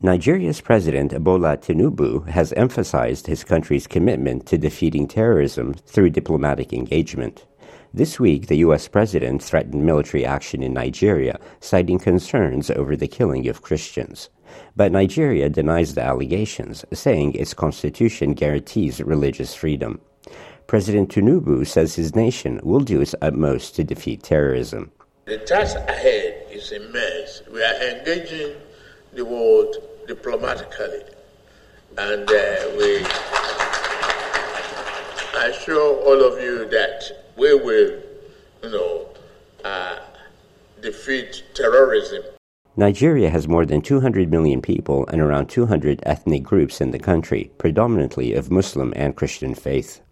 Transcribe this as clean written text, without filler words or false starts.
Nigeria's President Bola Tinubu has emphasized his country's commitment to defeating terrorism through diplomatic engagement. This week, the U.S. president threatened military action in Nigeria, citing concerns over the killing of Christians. But Nigeria denies the allegations, saying its constitution guarantees religious freedom. President Tinubu says his nation will do its utmost to defeat terrorism. The task ahead is immense. We are engaging the world diplomatically, and we assure all of you that we will, defeat terrorism. Nigeria has more than 200 million people and around 200 ethnic groups in the country, predominantly of Muslim and Christian faith.